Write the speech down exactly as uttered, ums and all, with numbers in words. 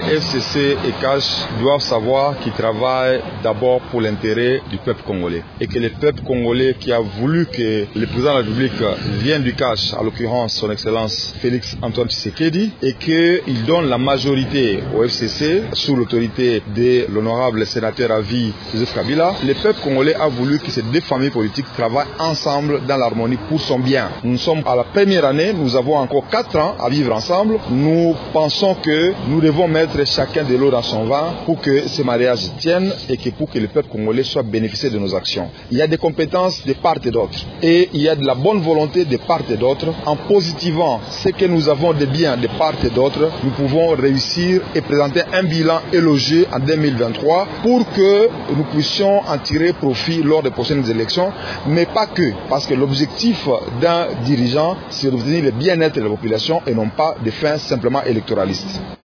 F C C et Cash doivent savoir qu'ils travaillent d'abord pour l'intérêt du peuple congolais. Et que le peuple congolais qui a voulu que le président de la République vienne du Cash, à l'occurrence son Excellence Félix Antoine Tshisekedi, et qu'il donne la majorité au F C C sous l'autorité de l'honorable sénateur à vie Joseph Kabila, le peuple congolais a voulu que ces deux familles politiques travaillent ensemble dans l'harmonie pour son bien. Nous sommes à la première année, nous avons encore quatre ans à vivre ensemble. Nous pensons que nous devons mettre chacun de l'eau dans son vin pour que ce mariage tienne et que pour que le peuple congolais soit bénéficié de nos actions. Il y a des compétences de part et d'autre et il y a de la bonne volonté de part et d'autre. En positivant ce que nous avons de bien de part et d'autre, nous pouvons réussir et présenter un bilan élogieux en deux mille vingt-trois pour que nous puissions en tirer profit lors des prochaines élections, mais pas que, parce que l'objectif d'un dirigeant, c'est d'obtenir le bien-être de la population et non pas des fins simplement électoralistes.